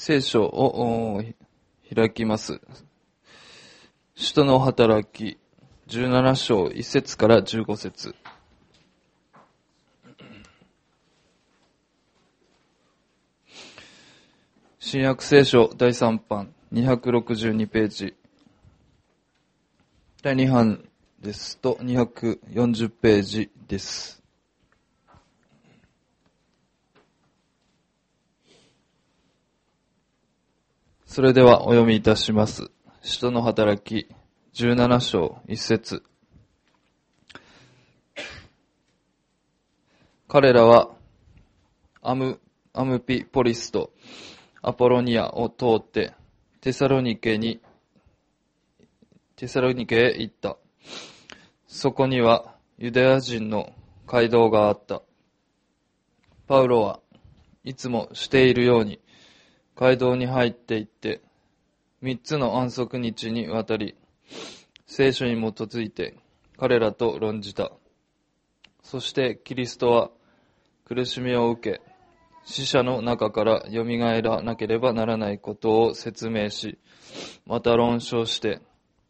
聖書を開きます。使徒の働き17章1節から15節。新約聖書第3版262ページ。第2版ですと240ページです。それではお読みいたします。使徒の働き17章1節。彼らはアムピポリスとアポロニアを通ってテサロニケへ行った。そこにはユダヤ人の街道があった。パウロはいつもしているように街道に入っていって3つの安息日にわたり聖書に基づいて彼らと論じた。そしてキリストは苦しみを受け死者の中からよみがえらなければならないことを説明し、また論証して、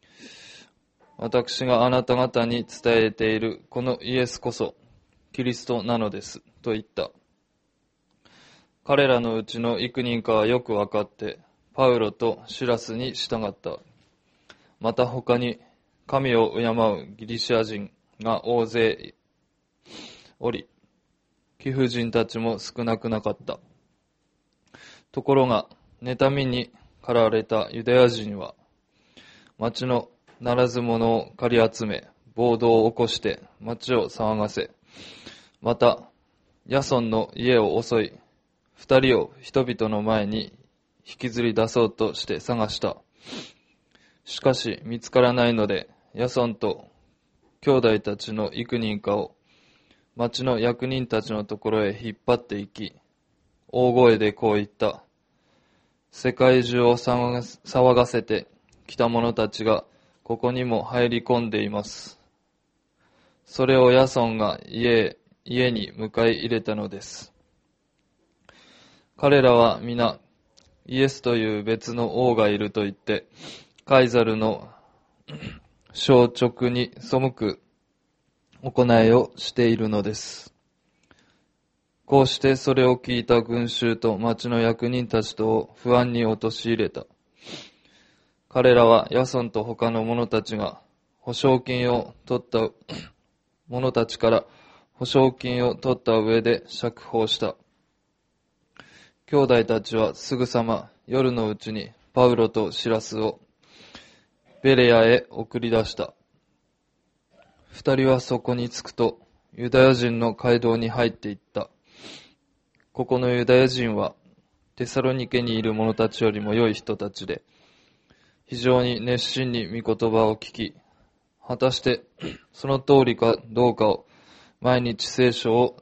私があなた方に伝えているこのイエスこそキリストなのですと言った。彼らのうちの幾人かはよくわかってパウロとシラスに従った。また他に神を敬うギリシア人が大勢おり、貴婦人たちも少なくなかった。ところが妬みに駆られたユダヤ人は町のならず者を借り集め暴動を起こして町を騒がせ、またヤソンの家を襲い二人を人々の前に引きずり出そうとして探した。しかし見つからないのでヤソンと兄弟たちの幾人かを町の役人たちのところへ引っ張って行き、大声でこう言った。世界中を騒がせてきた者たちがここにも入り込んでいます。それをヤソンが家に迎え入れたのです。彼らは皆イエスという別の王がいると言って、カイザルの消直に背く行いをしているのです。こうしてそれを聞いた群衆と町の役人たちとを不安に陥れた。彼らはヤソンと他の者たちが保証金を取った者たちから保証金を取った上で釈放した。兄弟たちはすぐさま夜のうちにパウロとシラスをベレアへ送り出した。二人はそこに着くとユダヤ人の街道に入っていった。ここのユダヤ人はテサロニケにいる者たちよりも良い人たちで、非常に熱心に御言葉を聞き、果たしてその通りかどうかと毎日聖書を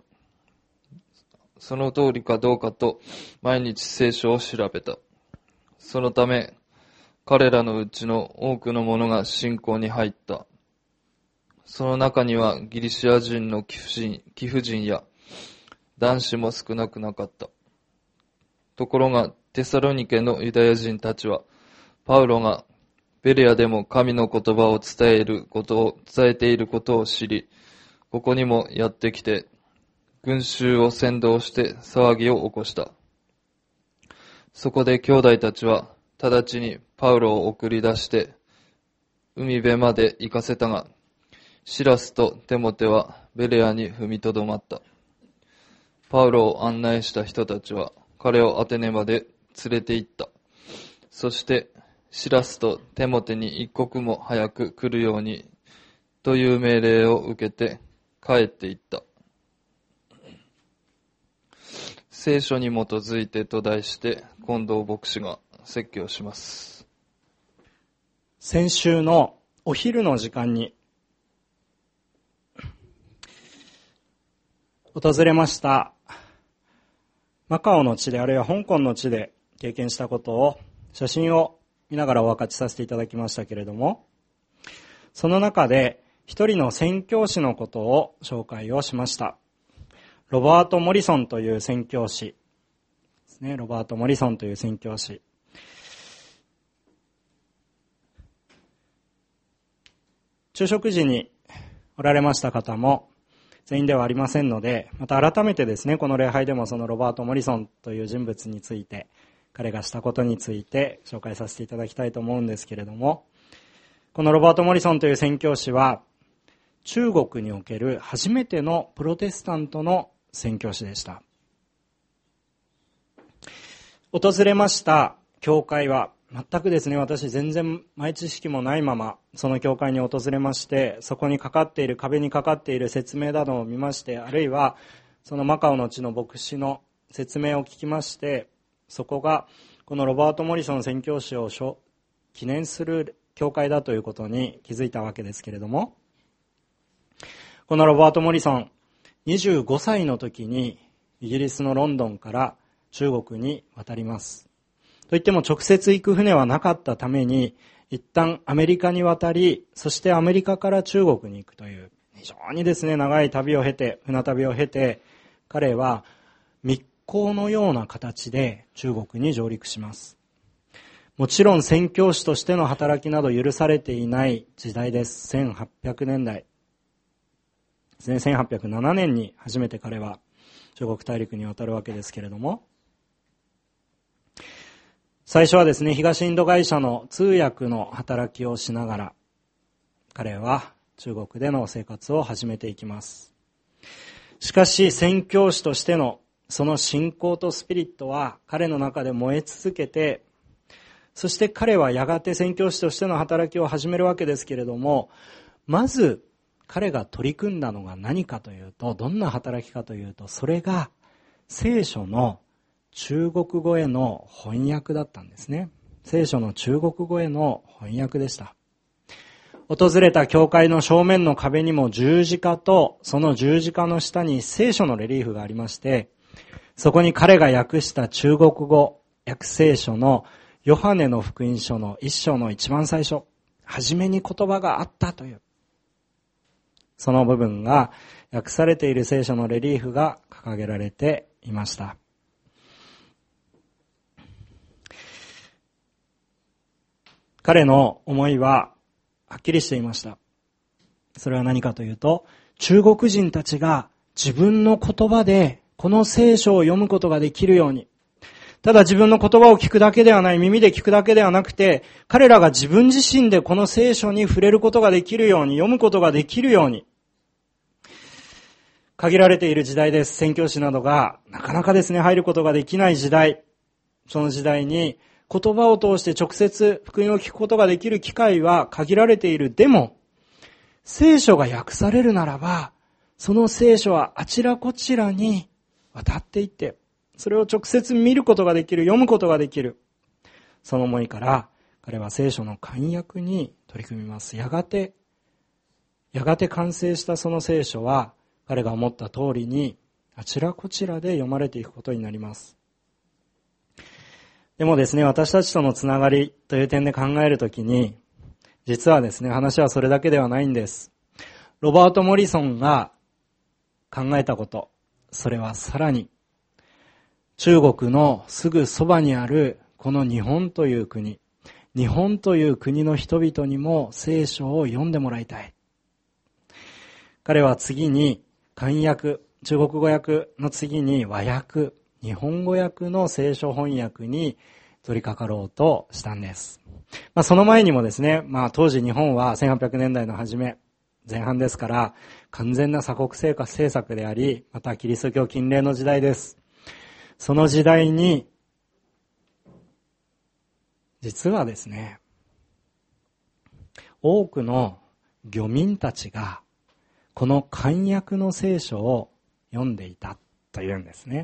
調べた。そのため彼らのうちの多くの者が信仰に入った。その中にはギリシア人の貴婦人や男子も少なくなかった。ところがテサロニケのユダヤ人たちはパウロがベレアでも神の言葉を伝えていることを知り、ここにもやってきて群衆を扇動して騒ぎを起こした。そこで兄弟たちは直ちにパウロを送り出して海辺まで行かせたが、シラスとテモテはベレアに踏みとどまった。パウロを案内した人たちは彼をアテネまで連れて行った。そしてシラスとテモテに一刻も早く来るようにという命令を受けて帰って行った。聖書に基づいてと題して近藤牧師が説教します。 先週のお昼の時間に訪れましたマカオの地で、あるいは香港の地で経験したことを写真を見ながらお分かちさせていただきましたけれども、その中で一人の宣教師のことを紹介をしました。ロバート・モリソンという宣教師、 ですね。ロバート・モリソンという宣教師。昼食時におられました方も全員ではありませんので、また改めてですね、この礼拝でもそのロバート・モリソンという人物について、彼がしたことについて紹介させていただきたいと思うんですけれども、このロバート・モリソンという宣教師は、中国における初めてのプロテスタントの宣教師でした。訪れました教会は、全くですね、私全然前知識もないまま、その教会に訪れまして、そこにかかっている、壁にかかっている説明などを見まして、あるいは、そのマカオの地の牧師の説明を聞きまして、そこが、このロバート・モリソン宣教師を記念する教会だということに気づいたわけですけれども、このロバート・モリソン、25歳の時にイギリスのロンドンから中国に渡ります。といっても直接行く船はなかったために、一旦アメリカに渡り、そしてアメリカから中国に行くという、非常にですね、長い旅を経て、船旅を経て、彼は密航のような形で中国に上陸します。もちろん宣教師としての働きなど許されていない時代です。1800年代。1807年に初めて彼は中国大陸に渡るわけですけれども、最初はですね、東インド会社の通訳の働きをしながら、彼は中国での生活を始めていきます。しかし、宣教師としてのその信仰とスピリットは彼の中で燃え続けて、そして彼はやがて宣教師としての働きを始めるわけですけれども、まず彼が取り組んだのが何かというと、どんな働きかというと、それが聖書の中国語への翻訳だったんですね。聖書の中国語への翻訳でした。訪れた教会の正面の壁にも十字架と、その十字架の下に聖書のレリーフがありまして、そこに彼が訳した中国語訳聖書のヨハネの福音書の一章の一番最初、初めに言葉があったという、その部分が訳されている聖書のレリーフが掲げられていました。彼の思いははっきりしていました。それは何かというと、中国人たちが自分の言葉でこの聖書を読むことができるように、ただ自分の言葉を聞くだけではない、耳で聞くだけではなくて、彼らが自分自身でこの聖書に触れることができるように、読むことができるように、限られている時代です。宣教師などがなかなかですね、入ることができない時代。その時代に言葉を通して直接福音を聞くことができる機会は限られている。でも、聖書が訳されるならば、その聖書はあちらこちらに渡っていって、それを直接見ることができる、読むことができる。その思いから、彼は聖書の漢訳に取り組みます。やがて完成したその聖書は、彼が思った通りに、あちらこちらで読まれていくことになります。でもですね、私たちとのつながりという点で考えるときに、実はですね、話はそれだけではないんです。ロバート・モリソンが考えたこと、それはさらに、中国のすぐそばにあるこの日本という国、日本という国の人々にも聖書を読んでもらいたい。彼は次に漢訳、中国語訳の次に和訳、日本語訳の聖書翻訳に取り掛かろうとしたんです。その前にもですね、当時日本は1800年代の初め、前半ですから、完全な鎖国政策であり、またキリスト教禁令の時代です。その時代に、実はですね、多くの漁民たちが、この漢訳の聖書を読んでいたというんですね。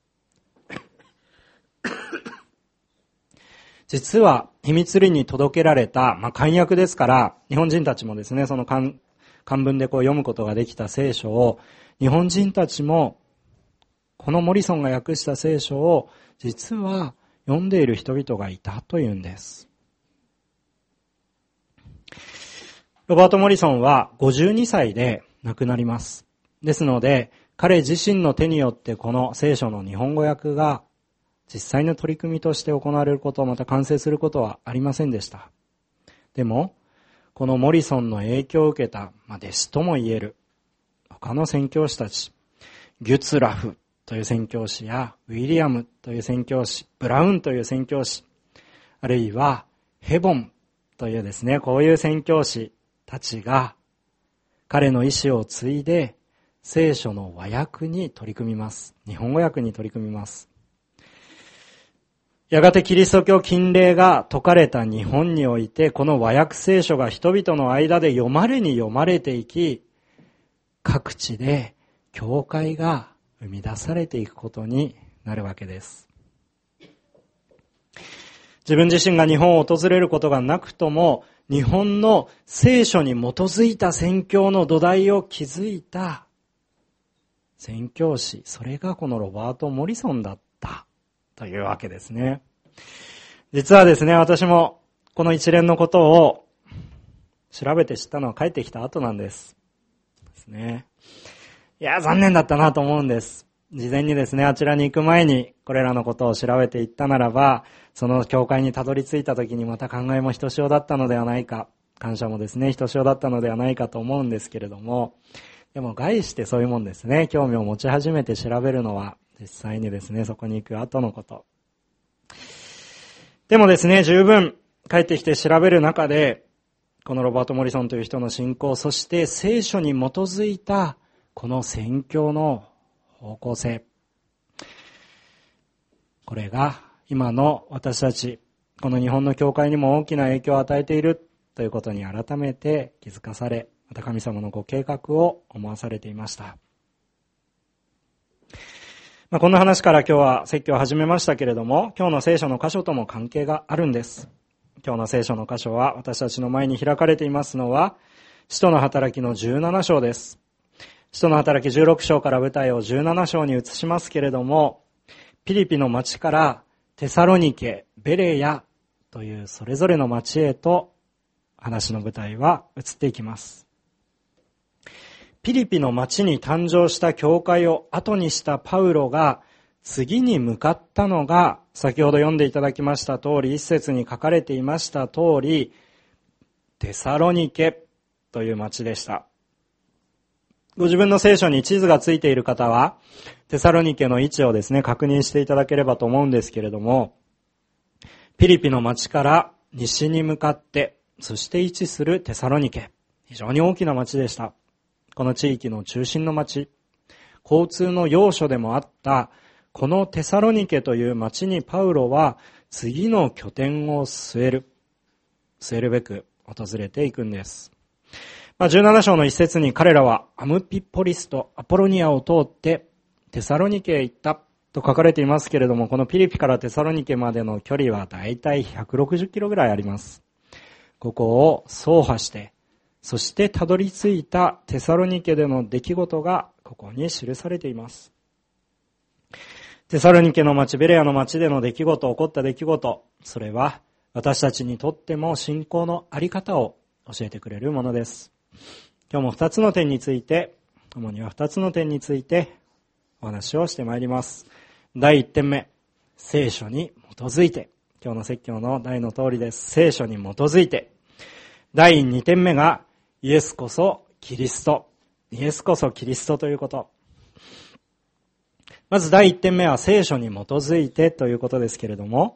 実は秘密裏に届けられた、漢訳ですから、日本人たちもですね、その漢文で読むことができた聖書を、日本人たちも、このモリソンが訳した聖書を、実は読んでいる人々がいたというんです。ロバート・モリソンは52歳で亡くなります。ですので、彼自身の手によってこの聖書の日本語訳が実際の取り組みとして行われること、また完成することはありませんでした。でも、このモリソンの影響を受けた、弟子とも言える他の宣教師たち、ギュツラフという宣教師やウィリアムという宣教師、ブラウンという宣教師、あるいはヘボンというですね、こういう宣教師たちが彼の意思を継いで聖書の和訳に取り組みます。日本語訳に取り組みます。やがてキリスト教禁令が説かれた日本において、この和訳聖書が人々の間で読まれに読まれていき、各地で教会が生み出されていくことになるわけです。自分自身が日本を訪れることがなくとも、日本の聖書に基づいた宣教の土台を築いた宣教師、それがこのロバート・モリソンだったというわけですね。実はですね、私もこの一連のことを調べて知ったのは帰ってきた後なんですね。いや、残念だったなと思うんです。事前にですね、あちらに行く前にこれらのことを調べていったならば、その教会にたどり着いた時にまた考えもひとしおだったのではないか、感謝もですね、ひとしおだったのではないかと思うんですけれども、でも概してそういうもんですね。興味を持ち始めて調べるのは、実際にですね、そこに行く後のこと。でもですね、十分帰ってきて調べる中で、このロバート・モリソンという人の信仰、そして聖書に基づいたこの宣教の方向性。これが今の私たち、この日本の教会にも大きな影響を与えているということに改めて気づかされ、また神様のご計画を思わされていました。こんな話から今日は説教を始めましたけれども、今日の聖書の箇所とも関係があるんです。今日の聖書の箇所は私たちの前に開かれていますのは、使徒の働きの17章です。使徒の働き16章から舞台を17章に移しますけれども、ピリピの町からテサロニケ、ベレヤというそれぞれの町へと話の舞台は移っていきます。ピリピの町に誕生した教会を後にしたパウロが次に向かったのが、先ほど読んでいただきました通り、一節に書かれていました通り、テサロニケという町でした。ご自分の聖書に地図がついている方は、テサロニケの位置をですね、確認していただければと思うんですけれども、ピリピの町から西に向かって、そして位置するテサロニケ、非常に大きな町でした。この地域の中心の町、交通の要所でもあったこのテサロニケという町にパウロは次の拠点を据えるべく訪れていくんです。17章の一節に彼らはアムピポリスとアポロニアを通ってテサロニケへ行ったと書かれていますけれども、このピリピからテサロニケまでの距離はだいたい160キロぐらいあります。ここを走破して、そしてたどり着いたテサロニケでの出来事がここに記されています。テサロニケの町、ベレアの町での出来事、起こった出来事、それは私たちにとっても信仰のあり方を教えてくれるものです。今日も主には2つの点についてお話をしてまいります。第1点目、聖書に基づいて。今日の説教の題の通りです。聖書に基づいて。第2点目が、イエスこそキリスト。イエスこそキリストということ。まず第1点目は聖書に基づいてということですけれども、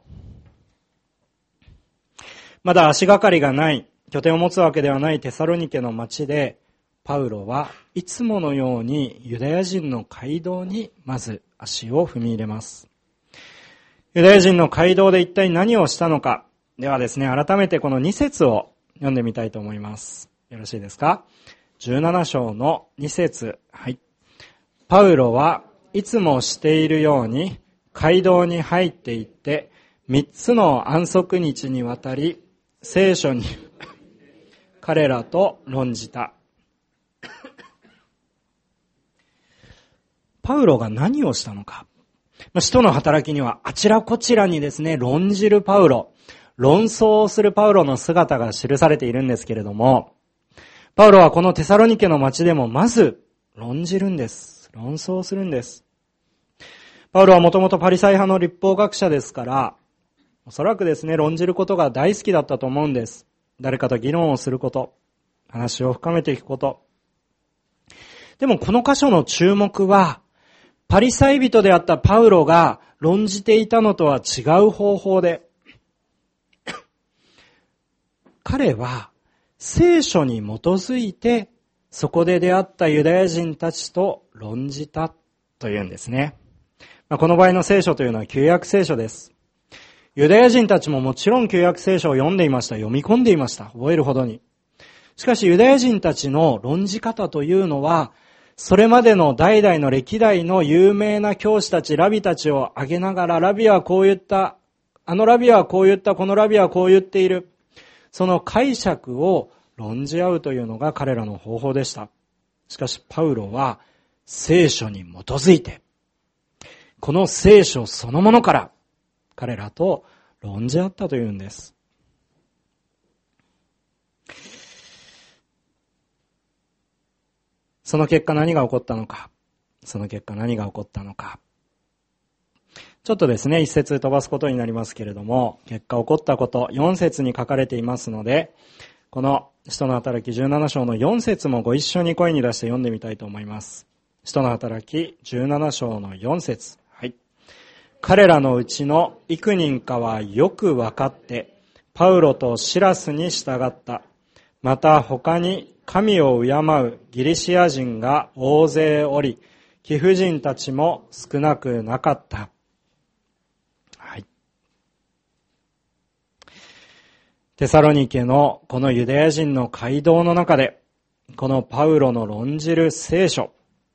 まだ足がかりがない、拠点を持つわけではないテサロニケの町で、パウロはいつものようにユダヤ人の街道にまず足を踏み入れます。ユダヤ人の街道で一体何をしたのか。ではですね、改めてこの2節を読んでみたいと思います。よろしいですか？ 17 章の2節。はい。パウロはいつもしているように街道に入っていって3つの安息日にわたり聖書に彼らと論じた。パウロが何をしたのか。使徒の働きにはあちらこちらにですね、論じるパウロ、論争をするパウロの姿が記されているんですけれども、パウロはこのテサロニケの町でもまず論じるんです。論争するんです。 パウロはもともとパリサイ派の律法学者ですから、おそらくですね、論じることが大好きだったと思うんです。誰かと議論をすること、話を深めていくこと。でもこの箇所の注目は、パリサイ人であったパウロが論じていたのとは違う方法で、彼は聖書に基づいてそこで出会ったユダヤ人たちと論じたというんですね。この場合の聖書というのは旧約聖書です。ユダヤ人たちももちろん旧約聖書を読んでいました。読み込んでいました。覚えるほどに。しかしユダヤ人たちの論じ方というのは、それまでの代々の歴代の有名な教師たち、ラビたちを挙げながら、ラビはこう言った、あのラビはこう言った、このラビはこう言っている。その解釈を論じ合うというのが彼らの方法でした。しかしパウロは聖書に基づいて、この聖書そのものから彼らと論じ合ったというんです。その結果何が起こったのか。ちょっとですね、一節飛ばすことになりますけれども、結果起こったこと、4節に書かれていますので、この使徒の働き17章の4節もご一緒に声に出して読んでみたいと思います。使徒の働き17章の4節。はい。彼らのうちの幾人かはよく分かって、パウロとシラスに従った。また他に神を敬うギリシア人が大勢おり、貴婦人たちも少なくなかった。はい。テサロニケのこのユダヤ人の街道の中で、このパウロの論じる聖書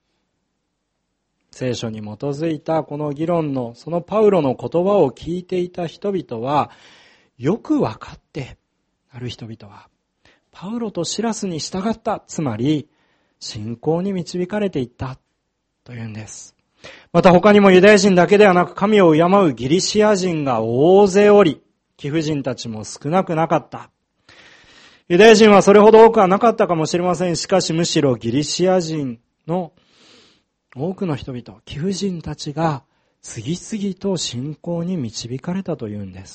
に基づいたこの議論の、そのパウロの言葉を聞いていた人々は、よく分かって、ある人々は、パウロとシラスに従った、つまり、信仰に導かれていったというんです。また他にもユダヤ人だけではなく、神を敬うギリシア人が大勢おり、貴婦人たちも少なくなかった。ユダヤ人はそれほど多くはなかったかもしれません。しかしむしろギリシア人の多くの人々、貴婦人たちが次々と信仰に導かれたというんです。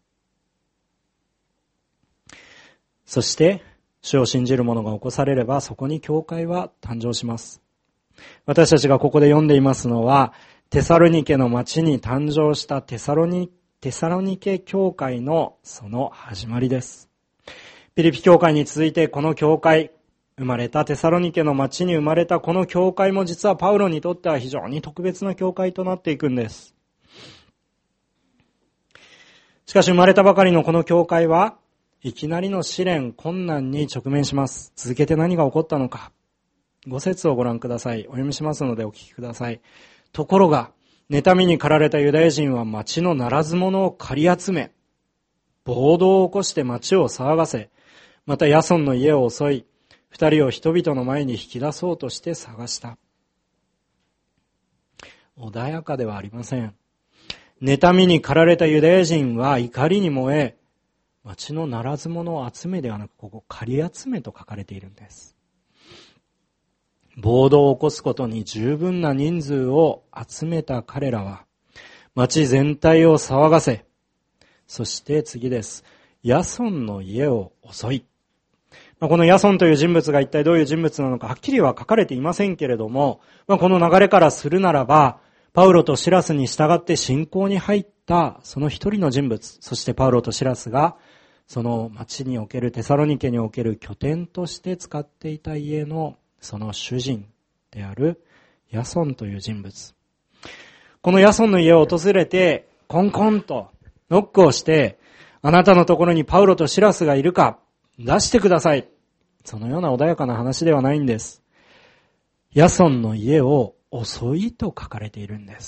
そして、主を信じる者が起こされれば、そこに教会は誕生します。私たちがここで読んでいますのは、テサロニケの町に誕生したテサロニケ教会のその始まりです。ピリピ教会に続いてこの教会、生まれたテサロニケの町に生まれたこの教会も実はパウロにとっては非常に特別な教会となっていくんです。しかし生まれたばかりのこの教会はいきなりの試練、困難に直面します。続けて何が起こったのか。5節をご覧ください。お読みしますのでお聞きください。ところが、妬みに駆られたユダヤ人は町のならず者を借り集め、暴動を起こして町を騒がせ、またヤソンの家を襲い、二人を人々の前に引き出そうとして探した。穏やかではありません。妬みに駆られたユダヤ人は怒りに燃え、町のならず者を集めではなく、ここ借り集めと書かれているんです。暴動を起こすことに十分な人数を集めた彼らは、町全体を騒がせ、そして次です。ヤソンの家を襲い。このヤソンという人物が一体どういう人物なのかはっきりは書かれていませんけれども、この流れからするならば、パウロとシラスに従って信仰に入ったその一人の人物、そしてパウロとシラスがその町におけるテサロニケにおける拠点として使っていた家のその主人であるヤソンという人物。このヤソンの家を訪れてコンコンとノックをして、あなたのところにパウロとシラスがいるか出してください。そのような穏やかな話ではないんです。ヤソンの家を襲いと書かれているんです。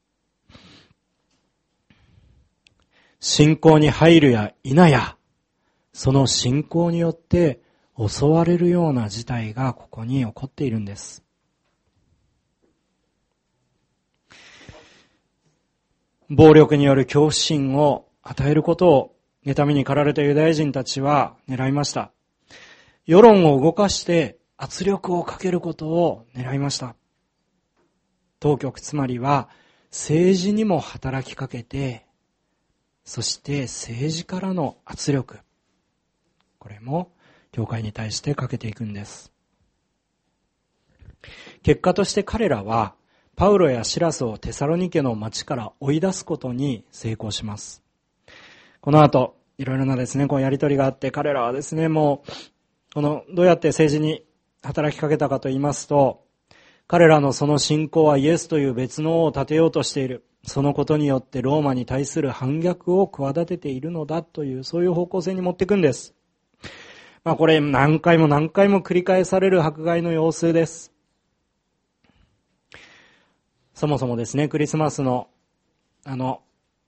信仰に入るや否や、その信仰によって襲われるような事態がここに起こっているんです。暴力による恐怖心を与えることを妬みに駆られたユダヤ人たちは狙いました。世論を動かして圧力をかけることを狙いました。当局、つまりは政治にも働きかけて、そして政治からの圧力、これも教会に対してかけていくんです。結果として彼らはパウロやシラスをテサロニケの町から追い出すことに成功します。この後いろいろなですね、こうやりとりがあって、彼らはですね、もうどうやって政治に働きかけたかと言いますと、彼らのその信仰はイエスという別の王を立てようとしている。そのことによってローマに対する反逆を企てているのだという、そういう方向性に持っていくんです。これ何回も何回も繰り返される迫害の様子です。そもそもですね、クリスマスのあの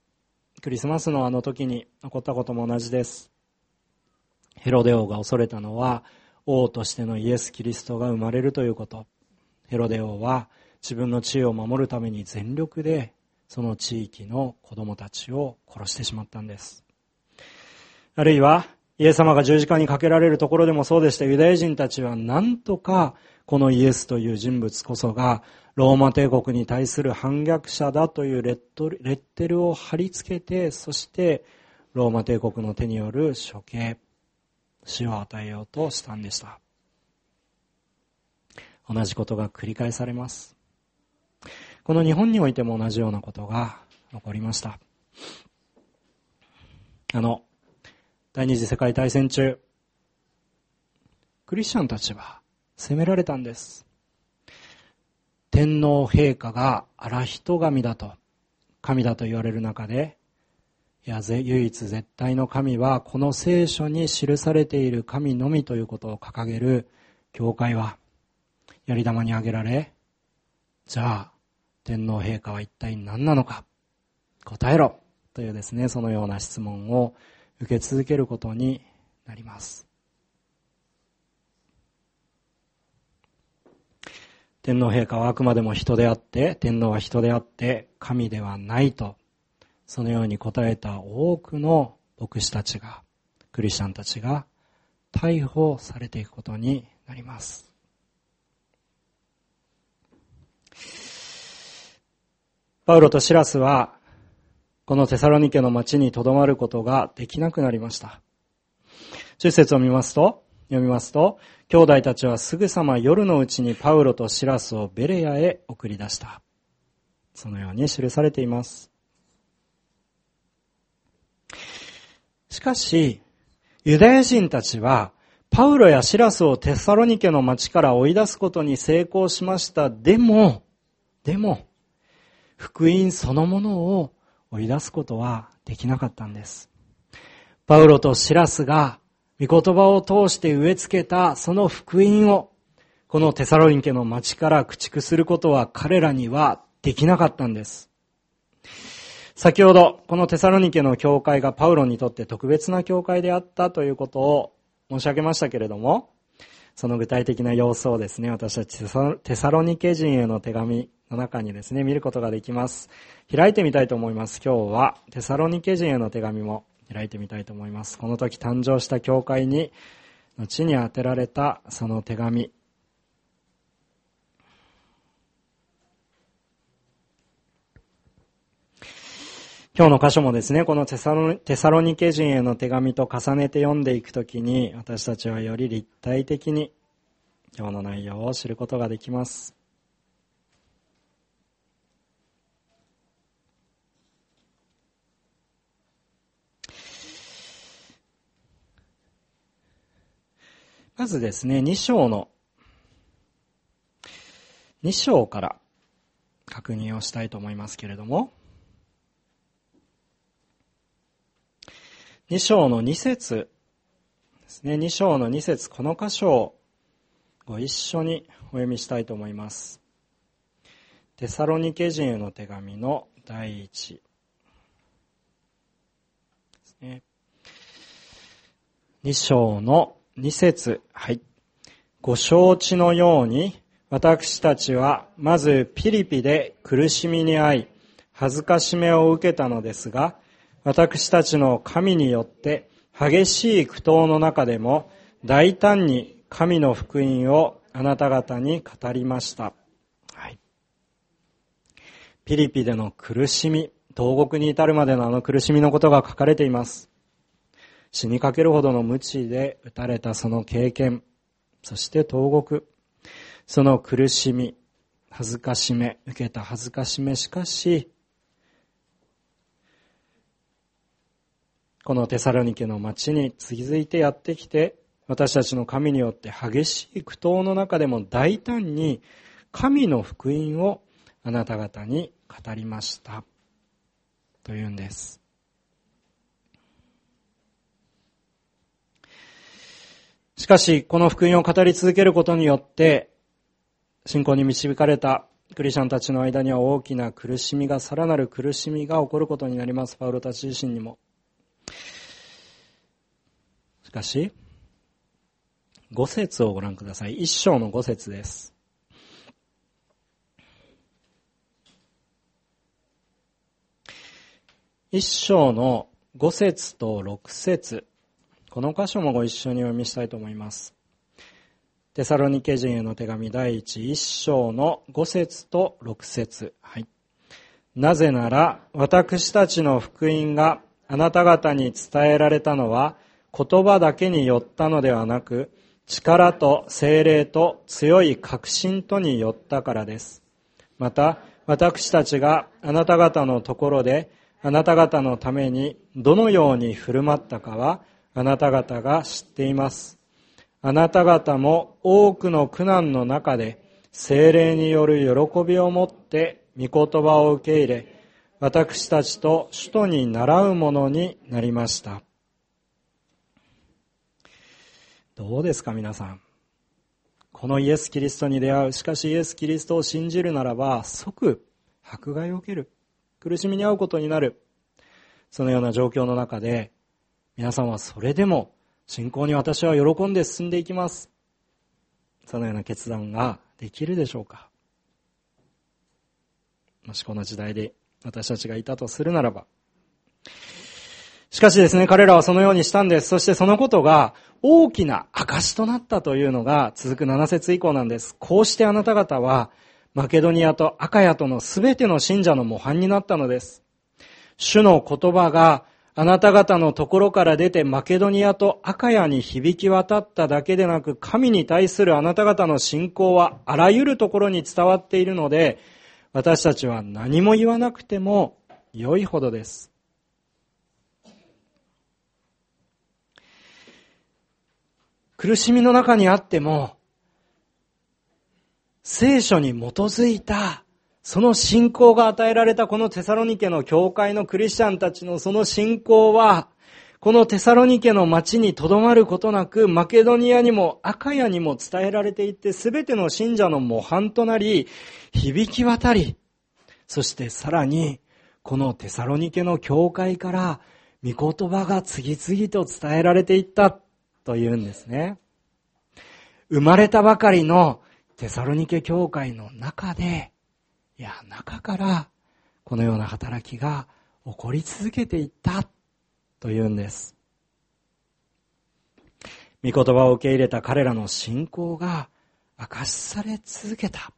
時に起こったことも同じです。ヘロデ王が恐れたのは、王としてのイエス・キリストが生まれるということ。ヘロデ王は自分の地位を守るために全力でその地域の子供たちを殺してしまったんです。あるいはイエス様が十字架にかけられるところでもそうでした。ユダヤ人たちは何とかこのイエスという人物こそがローマ帝国に対する反逆者だというレッテルを貼り付けて、そしてローマ帝国の手による処刑、死を与えようとしたんでした。同じことが繰り返されます。この日本においても同じようなことが起こりました。第二次世界大戦中、クリスチャンたちは責められたんです。天皇陛下が現人神だと言われる中で、唯一絶対の神はこの聖書に記されている神のみということを掲げる教会はやり玉に挙げられ、じゃあ天皇陛下は一体何なのか答えろというですね、そのような質問を受け続けることになります。天皇陛下はあくまでも人であって、天皇は人であって神ではないと、そのように答えた多くの牧師たちが、クリスチャンたちが逮捕されていくことになります。パウロとシラスはこのテサロニケの町に留まることができなくなりました。10節を読みますと、兄弟たちはすぐさま夜のうちにパウロとシラスをベレヤへ送り出した。そのように記されています。しかし、ユダヤ人たちはパウロやシラスをテサロニケの町から追い出すことに成功しました。でも、福音そのものを追い出すことはできなかったんです。パウロとシラスが御言葉を通して植え付けたその福音をこのテサロニケの町から駆逐することは彼らにはできなかったんです。先ほどこのテサロニケの教会がパウロにとって特別な教会であったということを申し上げましたけれども、その具体的な様子をですね、私たちテサロニケ人への手紙の中にですね、見ることができます。開いてみたいと思います。今日はテサロニケ人への手紙も開いてみたいと思います。この時誕生した教会に後に当てられたその手紙、今日の箇所もですね、このテサロニケ人への手紙と重ねて読んでいくときに、私たちはより立体的に今日の内容を知ることができます。まずですね、2章から確認をしたいと思いますけれども、2章の2節ですね。2章の2節、この箇所をご一緒にお読みしたいと思います。テサロニケ人への手紙の第1ですね。2章の2節、はい。ご承知のように、私たちはまずピリピで苦しみに遭い、恥ずかしめを受けたのですが、私たちの神によって激しい苦闘の中でも大胆に神の福音をあなた方に語りました。はい。 ピリピでの苦しみ、投獄に至るまでのあの苦しみのことが書かれています。死にかけるほどの鞭で打たれたその経験、そして投獄、その苦しみ、恥ずかしめ、受けた恥ずかしめ、しかし、このテサロニケの町に続いてやってきて、私たちの神によって激しい苦闘の中でも大胆に神の福音をあなた方に語りましたというんです。しかしこの福音を語り続けることによって信仰に導かれたクリスチャンたちの間には大きな苦しみが、さらなる苦しみが起こることになります。パウロたち自身にも。しかし5節をご覧ください。1章の5節です。1章の5節と6節、この箇所もご一緒にお読みしたいと思います。テサロニケ人への手紙第1章の5節と6節、はい。なぜなら私たちの福音があなた方に伝えられたのは言葉だけによったのではなく、力と聖霊と強い確信とによったからです。また私たちがあなた方のところであなた方のためにどのように振る舞ったかはあなた方が知っています。あなた方も多くの苦難の中で聖霊による喜びをもって御言葉を受け入れ、私たちと使徒に倣うものになりました。どうですか皆さん。このイエス・キリストに出会う。しかしイエス・キリストを信じるならば即迫害を受ける。苦しみに遭うことになる。そのような状況の中で皆さんはそれでも信仰に私は喜んで進んでいきます。そのような決断ができるでしょうか。もしこの時代で私たちがいたとするならば。しかしですね、彼らはそのようにしたんです。そしてそのことが大きな証となったというのが続く7節以降なんです。こうしてあなた方はマケドニアとアカヤとのすべての信者の模範になったのです。主の言葉があなた方のところから出てマケドニアとアカヤに響き渡っただけでなく、神に対するあなた方の信仰はあらゆるところに伝わっているので、私たちは何も言わなくても良いほどです。苦しみの中にあっても、聖書に基づいたその信仰が与えられたこのテサロニケの教会のクリスチャンたちのその信仰は、このテサロニケの町にとどまることなく、マケドニアにもアカヤにも伝えられていって、すべての信者の模範となり、響き渡り、そしてさらに、このテサロニケの教会から御言葉が次々と伝えられていったというんですね。生まれたばかりのテサロニケ教会の中で、中からこのような働きが起こり続けていったというんです。御言葉を受け入れた彼らの信仰が明かしされ続けた。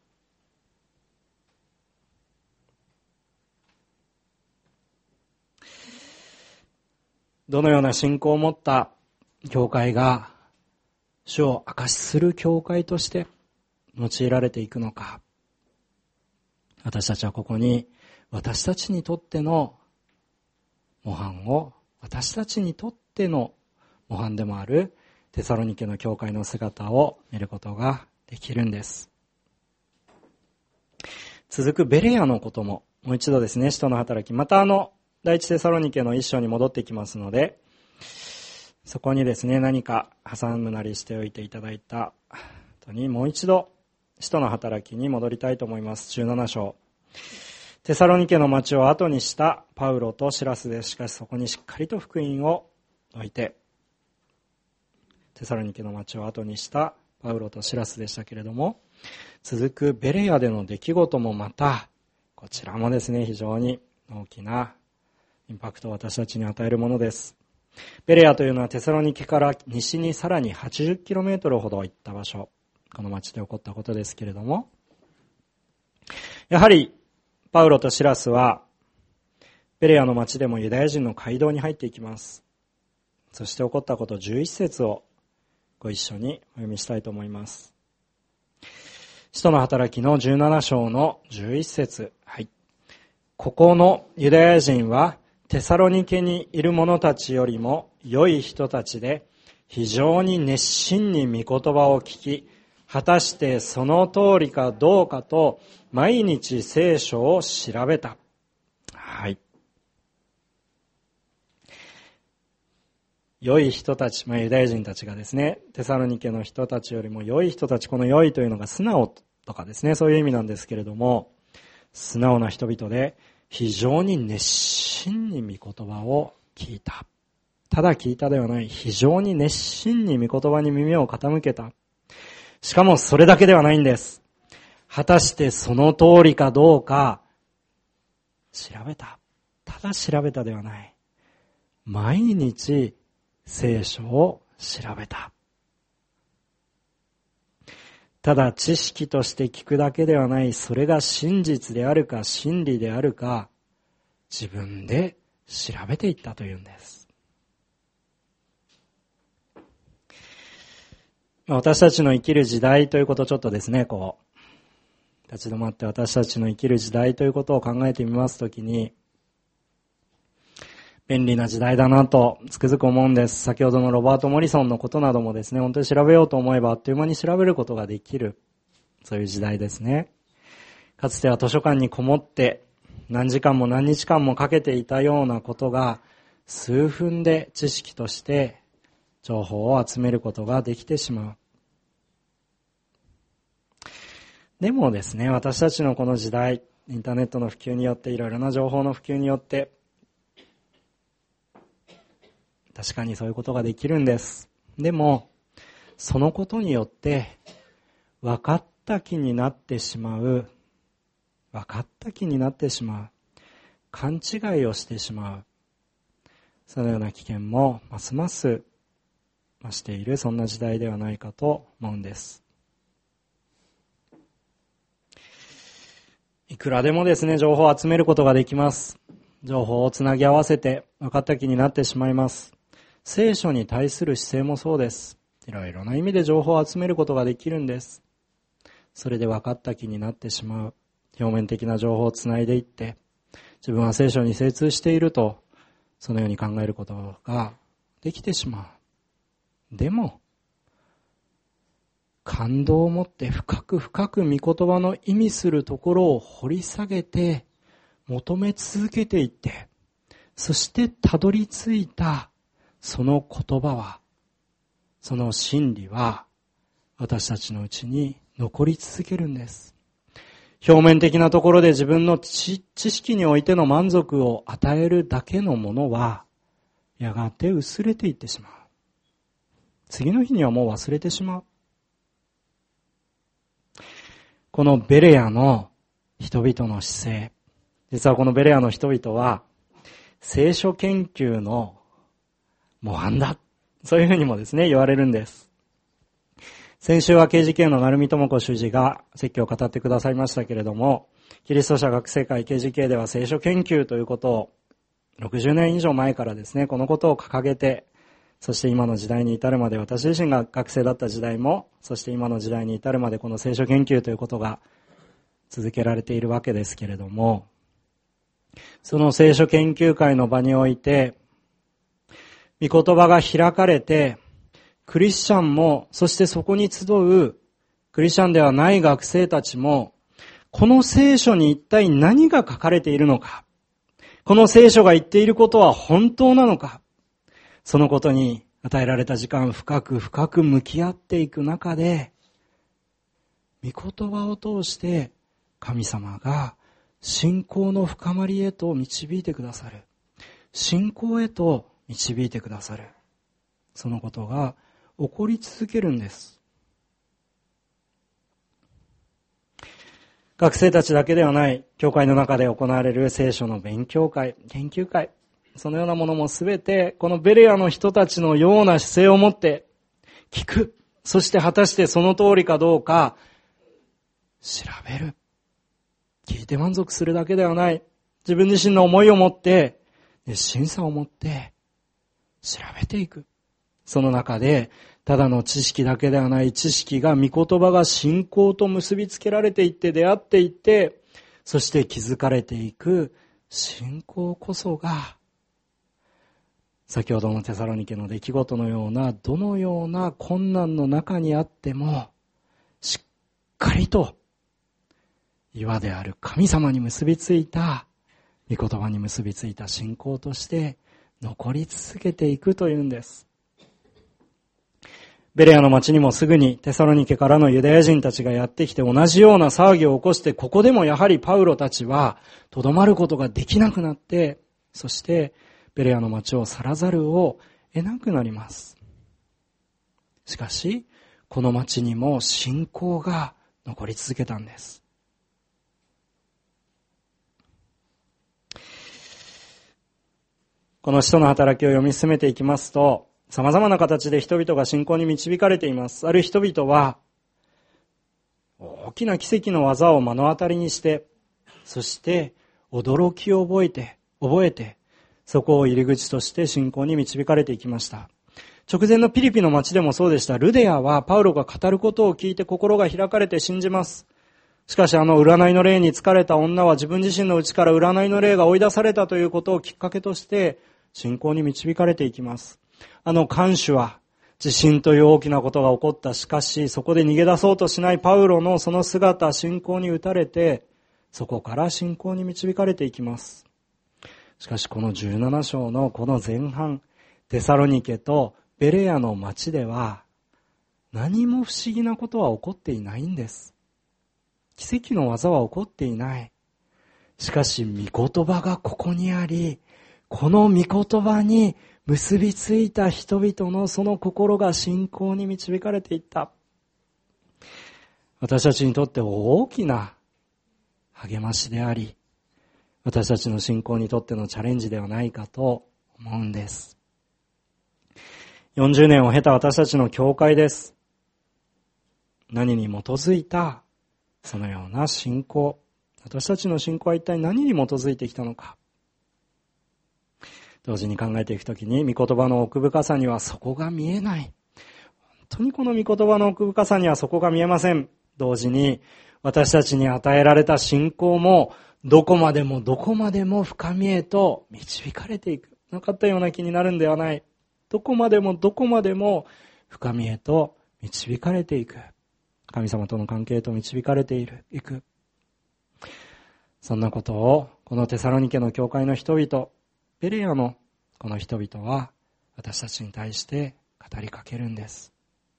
どのような信仰を持った教会が主を明かしする教会として用いられていくのか。私たちはここに私たちにとっての模範を、私たちにとっての模範でもあるテサロニケの教会の姿を見ることができるんです。続くベレアのことももう一度ですね、使徒の働き、また第一テサロニケの一章に戻ってきますので、そこにですね、何か挟むなりしておいていただいた後にもう一度使徒の働きに戻りたいと思います。17章。テサロニケの町を後にしたパウロとシラスです。しかしそこにしっかりと福音を置いて、テサロニケの町を後にしたパウロとシラスでしたけれども、続くベレアでの出来事もまた、こちらもですね、非常に大きなインパクトを私たちに与えるものです。ベレアというのはテサロニケから西にさらに 80km ほど行った場所、この町で起こったことですけれども、やはりパウロとシラスはベレアの町でもユダヤ人の街道に入っていきます。そして起こったこと11節をご一緒にお読みしたいと思います。使徒の働きの17章の11節、はい。ここのユダヤ人はテサロニケにいる者たちよりも良い人たちで、非常に熱心に御言葉を聞き、果たしてその通りかどうかと毎日聖書を調べた。はい。良い人たち、ユダヤ人たちがですね、テサロニケの人たちよりも良い人たち、この良いというのが素直とかですね、そういう意味なんですけれども、素直な人々で非常に熱心に御言葉を聞いた。ただ聞いたではない、非常に熱心に御言葉に耳を傾けた。しかもそれだけではないんです。果たしてその通りかどうか調べた。ただ調べたではない。毎日聖書を調べた。ただ知識として聞くだけではない、それが真実であるか真理であるか、自分で調べていったというんです。私たちの生きる時代ということをちょっとですね、立ち止まって私たちの生きる時代ということを考えてみますときに、便利な時代だなとつくづく思うんです。先ほどのロバート・モリソンのことなどもですね、本当に調べようと思えばあっという間に調べることができる、そういう時代ですね。かつては図書館にこもって何時間も何日間もかけていたようなことが、数分で知識として情報を集めることができてしまう。でもですね、私たちのこの時代、インターネットの普及によって、いろいろな情報の普及によって、確かにそういうことができるんです。でも、そのことによって、分かった気になってしまう、勘違いをしてしまう、そのような危険もますます増している、そんな時代ではないかと思うんです。いくらでもですね、情報を集めることができます。情報をつなぎ合わせて分かった気になってしまいます。聖書に対する姿勢もそうです。いろいろな意味で情報を集めることができるんです。それで分かった気になってしまう。表面的な情報をつないでいって、自分は聖書に精通していると、そのように考えることができてしまう。でも、感動を持って深く深く御言葉の意味するところを掘り下げて、求め続けていって、そしてたどり着いたその言葉は、その真理は私たちのうちに残り続けるんです。表面的なところで自分の知識においての満足を与えるだけのものは、やがて薄れていってしまう。次の日にはもう忘れてしまう。このベレアの人々の姿勢、実はこのベレアの人々は聖書研究の模範だ、そういうふうにもですね言われるんです。先週は KGK の成美智子主事が説教を語ってくださいましたけれども、キリスト者学生会 KGK では聖書研究ということを60年以上前からですね、このことを掲げて、そして今の時代に至るまで、私自身が学生だった時代も、そして今の時代に至るまでこの聖書研究ということが続けられているわけですけれども、その聖書研究会の場において、御言葉が開かれて、クリスチャンも、そしてそこに集うクリスチャンではない学生たちも、この聖書に一体何が書かれているのか、この聖書が言っていることは本当なのか、そのことに与えられた時間深く深く向き合っていく中で、御言葉を通して神様が信仰の深まりへと導いてくださる。信仰へと導いてくださる。そのことが起こり続けるんです。学生たちだけではない、教会の中で行われる聖書の勉強会、研究会、そのようなものもすべて、このベレアの人たちのような姿勢を持って聞く。そして果たしてその通りかどうか調べる。 聞いて満足するだけではない。自分自身の思いを持って、熱心さを持って、調べていく。その中で、ただの知識だけではない知識が、御言葉が信仰と結びつけられていって、出会っていって、そして気づかれていく信仰こそが、先ほどのテサロニケの出来事のような、どのような困難の中にあっても、しっかりと、岩である神様に結びついた、御言葉に結びついた信仰として残り続けていくというんです。ベレアの町にもすぐにテサロニケからのユダヤ人たちがやってきて同じような騒ぎを起こして、ここでもやはりパウロたちはとどまることができなくなって、そしてベレアの町を去らざるを得なくなります。しかし、この町にも信仰が残り続けたんです。この使徒の働きを読み進めていきますと、様々な形で人々が信仰に導かれています。ある人々は、大きな奇跡の技を目の当たりにして、そして驚きを覚えて、そこを入り口として信仰に導かれていきました。直前のピリピの町でもそうでした。ルデアはパウロが語ることを聞いて心が開かれて信じます。しかし占いの霊に疲れた女は自分自身の内から占いの霊が追い出されたということをきっかけとして信仰に導かれていきます。看守は地震という大きなことが起こった。しかしそこで逃げ出そうとしないパウロのその姿、信仰に打たれて、そこから信仰に導かれていきます。しかしこの17章のこの前半、テサロニケとベレアの町では何も不思議なことは起こっていないんです。奇跡の技は起こっていない。しかし御言葉がここにあり、この御言葉に結びついた人々のその心が信仰に導かれていった。私たちにとって大きな励ましであり、私たちの信仰にとってのチャレンジではないかと思うんです。40年を経た私たちの教会です。何に基づいたそのような信仰、私たちの信仰は一体何に基づいてきたのか。同時に考えていくときに、御言葉の奥深さには底が見えない。本当にこの御言葉の奥深さには底が見えません。同時に私たちに与えられた信仰もどこまでも深みへと導かれていく。なかったような気になるんではない。どこまでも深みへと導かれていく。神様との関係へと導かれていく。そんなことをこのテサロニケの教会の人々、ベレアのこの人々は私たちに対して語りかけるんです。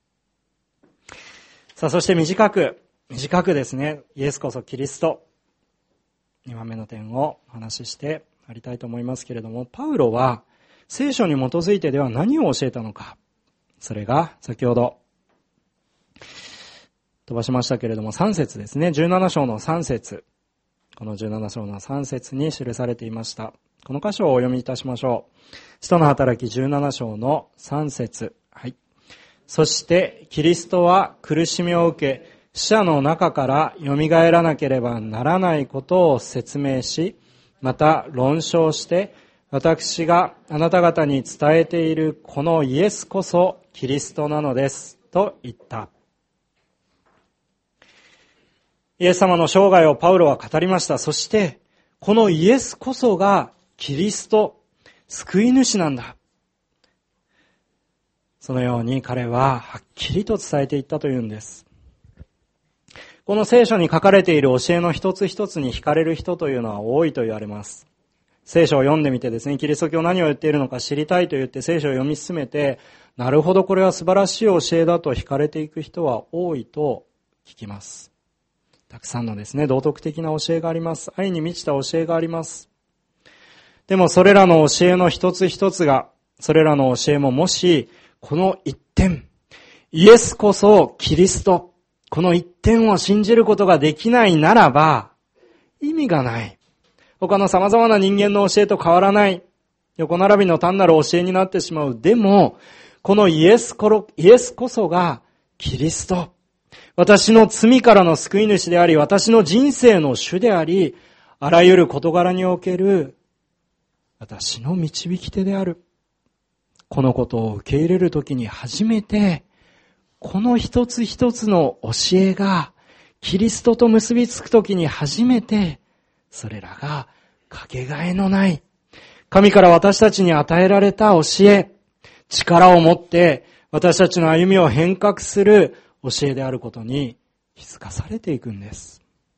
さあ、そして短くですね、イエスこそキリスト。2番目の点をお話ししてありたいと思いますけれども、パウロは聖書に基づいてでは何を教えたのか。それが先ほど飛ばしましたけれども3節ですね。17章の3節。この17章の3節に記されていました。この箇所をお読みいたしましょう。使徒の働き17章の3節。はい。そしてキリストは苦しみを受け、死者の中から蘇らなければならないことを説明し、また論証して、私があなた方に伝えているこのイエスこそキリストなのです、と言った。イエス様の生涯をパウロは語りました。そして、このイエスこそがキリスト、救い主なんだ。そのように彼ははっきりと伝えていったというんです。この聖書に書かれている教えの一つ一つに惹かれる人というのは多いと言われます。聖書を読んでみてですね、キリスト教何を言っているのか知りたいと言って聖書を読み進めて、なるほどこれは素晴らしい教えだと惹かれていく人は多いと聞きます。たくさんのですね、道徳的な教えがあります。愛に満ちた教えがあります。でもそれらの教えの一つ一つが、それらの教えももし、この一点、イエスこそキリスト、この一点を信じることができないならば、意味がない。他の様々な人間の教えと変わらない。横並びの単なる教えになってしまう。でも、このイエスこそがキリスト。 私の罪からの救い主であり、私の人生の主であり、あらゆる事柄における私の導き手である。このことを受け入れるときに初めて、この一つ一つの教えがキリストと結びつくときに初めて、それらがかけがえのない、神から私たちに与えられた教え、力を持って私たちの歩みを変革する教えであることに気づかされていくんです。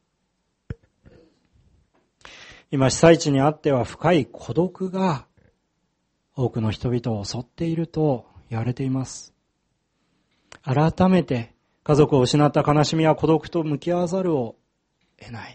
今被災地にあっては深い孤独が多くの人々を襲っていると言われています。改めて家族を失った悲しみや孤独と向き合わざるを得ない。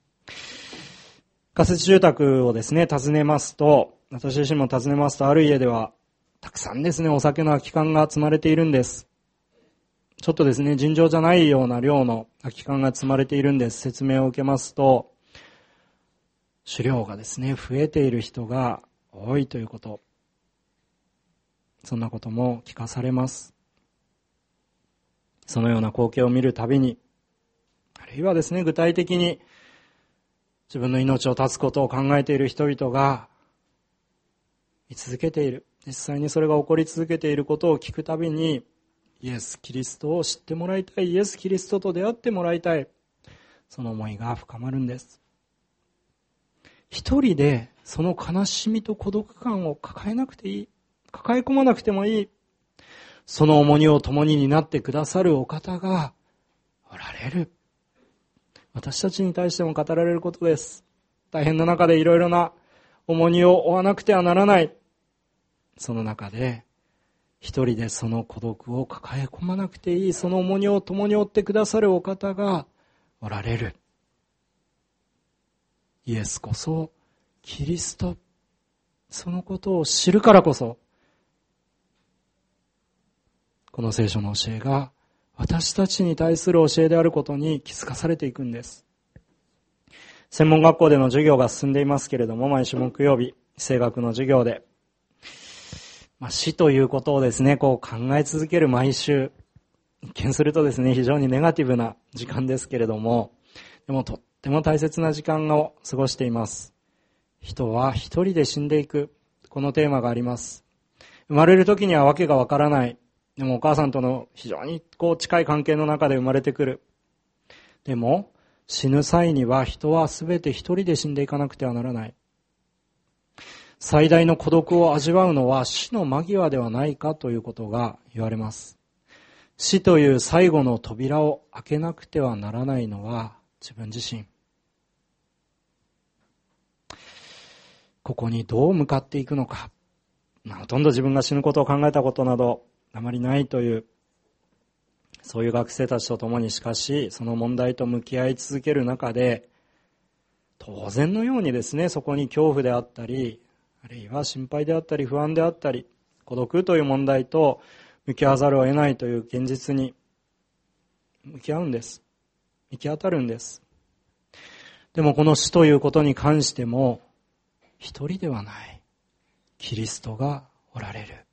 仮設住宅をですね、訪ねますと、私自身も訪ねますと、ある家ではたくさんですね、お酒の空き缶が積まれているんです。ちょっとですね、尋常じゃないような量の空き缶が積まれているんです。説明を受けますと、酒量がですね、増えている人が多いということ。そんなことも聞かされます。そのような光景を見るたびに、あるいはですね、具体的に自分の命を絶つことを考えている人々が居続けている。実際にそれが起こり続けていることを聞くたびに、イエス・キリストを知ってもらいたい。イエス・キリストと出会ってもらいたい。その思いが深まるんです。一人でその悲しみと孤独感を抱えなくていい。抱え込まなくてもいい。その重荷を共に担ってくださるお方がおられる。私たちに対しても語られることです。大変な中でいろいろな重荷を負わなくてはならない。その中で一人でその孤独を抱え込まなくていい。その重荷を共に負ってくださるお方がおられる。イエスこそキリスト。そのことを知るからこそ、この聖書の教えが私たちに対する教えであることに気づかされていくんです。専門学校での授業が進んでいますけれども、毎週木曜日、地政学の授業で、死ということをですね、考え続ける毎週、一見するとですね、非常にネガティブな時間ですけれども、でもとっても大切な時間を過ごしています。人は一人で死んでいく。このテーマがあります。生まれる時にはわけがわからない。でもお母さんとの非常に近い関係の中で生まれてくる。でも死ぬ際には人はすべて一人で死んでいかなくてはならない。最大の孤独を味わうのは死の間際ではないかということが言われます。死という最後の扉を開けなくてはならないのは自分自身。ここにどう向かっていくのか。ほとんど自分が死ぬことを考えたことなどあまりないという、そういう学生たちと共にしかし、その問題と向き合い続ける中で、当然のようにですね、そこに恐怖であったり、あるいは心配であったり、不安であったり、孤独という問題と向き合わざるを得ないという現実に向き合うんです。行き当たるんです。でもこの死ということに関しても、一人ではない。キリストがおられる。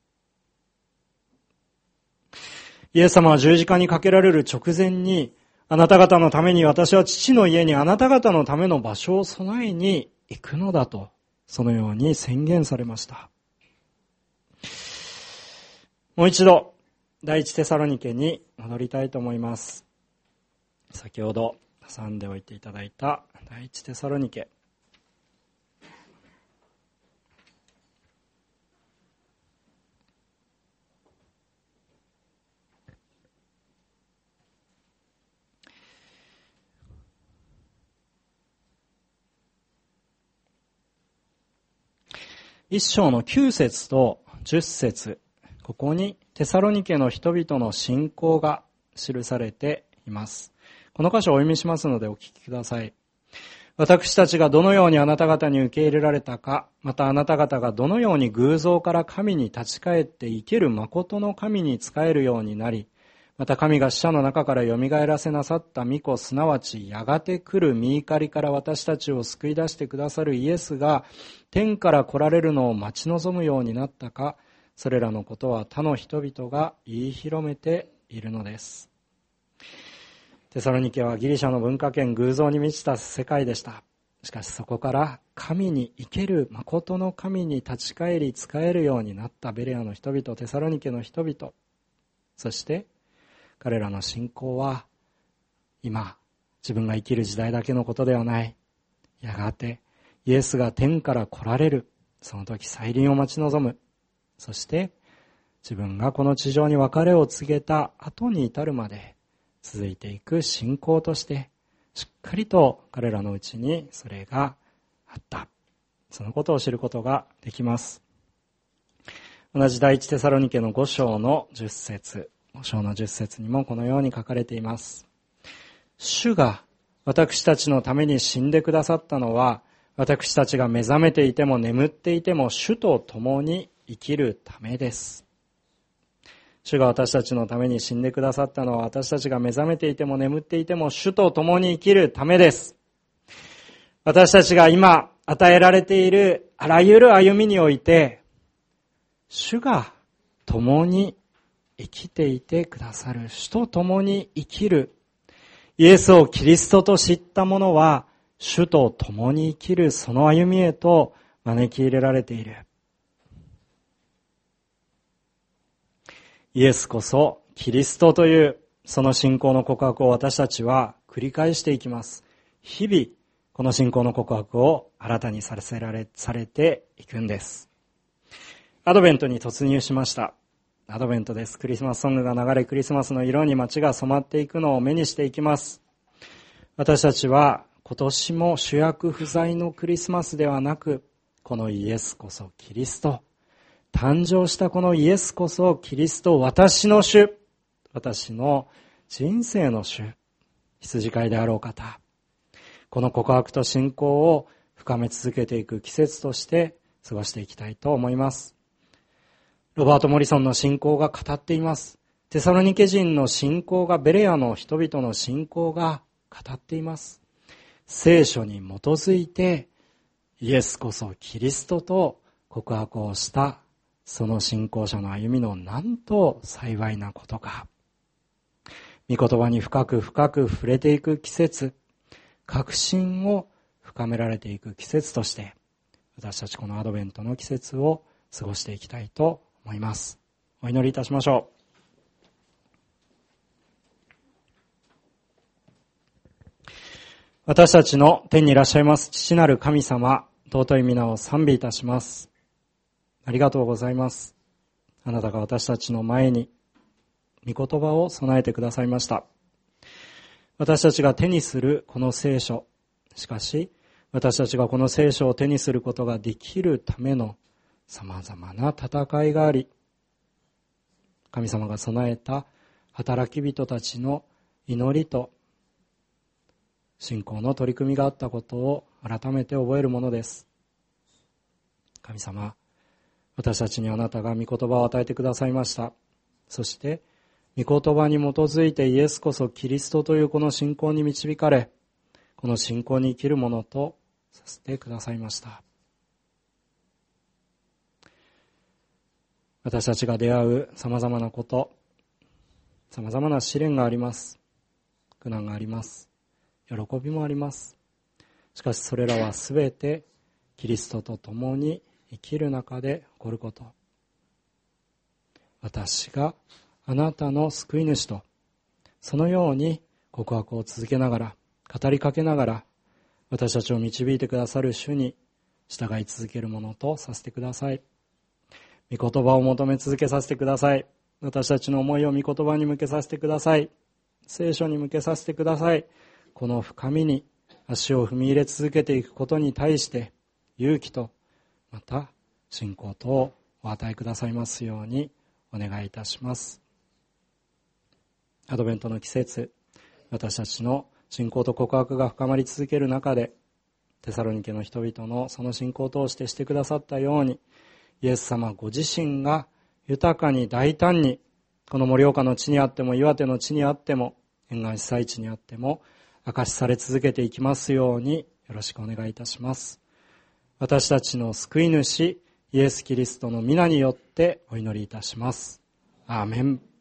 イエス様は十字架にかけられる直前に、あなた方のために私は父の家にあなた方のための場所を備えに行くのだと、そのように宣言されました。もう一度、第一テサロニケに戻りたいと思います。先ほど挟んでおいていただいた第一テサロニケ。一章の9節と10節、ここにテサロニケの人々の信仰が記されています。この箇所をお読みしますのでお聞きください。私たちがどのようにあなた方に受け入れられたか、またあなた方がどのように偶像から神に立ち返って生ける誠の神に仕えるようになり、また神が死者の中からよみがえらせなさった御子、すなわちやがて来る御怒りから私たちを救い出してくださるイエスが天から来られるのを待ち望むようになったか、それらのことは他の人々が言い広めているのです。 テサロニケはギリシャの文化圏偶像に満ちた世界でした。しかしそこから神に生ける誠の神に立ち返り仕えるようになったベレアの人々、テサロニケの人々、そして彼らの信仰は今自分が生きる時代だけのことではない。やがてイエスが天から来られる、その時再臨を待ち望む。そして自分がこの地上に別れを告げた後に至るまで続いていく信仰としてしっかりと彼らのうちにそれがあった。そのことを知ることができます。同じ第一テサロニケの5章の10節、5章の10節にもこのように書かれています。主が私たちのために死んでくださったのは、私たちが目覚めていても眠っていても主と共に生きるためです。主が私たちのために死んでくださったのは、私たちが目覚めていても眠っていても主と共に生きるためです。私たちが今与えられているあらゆる歩みにおいて、主が共に生きていてくださる、主と共に生きる、イエスをキリストと知った者は、主と共に生きるその歩みへと招き入れられている。イエスこそキリストというその信仰の告白を私たちは繰り返していきます。日々この信仰の告白を新たにされていくんです。アドベントに突入しました。アドベントです。クリスマスソングが流れ、クリスマスの色に街が染まっていくのを目にしていきます。私たちは今年も主役不在のクリスマスではなく、このイエスこそキリスト、誕生したこのイエスこそキリスト、私の主、私の人生の主、羊飼いであろう方。この告白と信仰を深め続けていく季節として過ごしていきたいと思います。ロバート・モリソンの信仰が語っています。テサロニケ人の信仰が、ベレアの人々の信仰が語っています。聖書に基づいてイエスこそキリストと告白をしたその信仰者の歩みのなんと幸いなことか。御言葉に深く深く触れていく季節、確信を深められていく季節として私たちこのアドベントの季節を過ごしていきたいと思います。お祈りいたしましょう。私たちの天にいらっしゃいます父なる神様、尊い皆を賛美いたします。ありがとうございます。あなたが私たちの前に御言葉を備えてくださいました。私たちが手にするこの聖書、しかし私たちがこの聖書を手にすることができるための様々な戦いがあり、神様が備えた働き人たちの祈りと信仰の取り組みがあったことを改めて覚えるものです。神様、私たちにあなたが御言葉を与えてくださいました。そして御言葉に基づいてイエスこそキリストというこの信仰に導かれ、この信仰に生きるものとさせてくださいました。私たちが出会う様々なこと、様々な試練があります。苦難があります。喜びもあります。しかしそれらはすべてキリストと共に生きる中で起こること。私があなたの救い主と、そのように告白を続けながら、語りかけながら、私たちを導いてくださる主に従い続けるものとさせてください。御言葉を求め続けさせてください。私たちの思いを御言葉に向けさせてください。聖書に向けさせてください。この深みに足を踏み入れ続けていくことに対して勇気とまた信仰とをお与えくださいますようにお願いいたします。アドベントの季節、私たちの信仰と告白が深まり続ける中で、テサロニケの人々のその信仰を通してくださったように、イエス様ご自身が豊かに大胆に、この盛岡の地にあっても岩手の地にあっても沿岸被災地にあっても証しされ続けていきますようによろしくお願いいたします。私たちの救い主イエス・キリストの皆によってお祈りいたします。アーメン。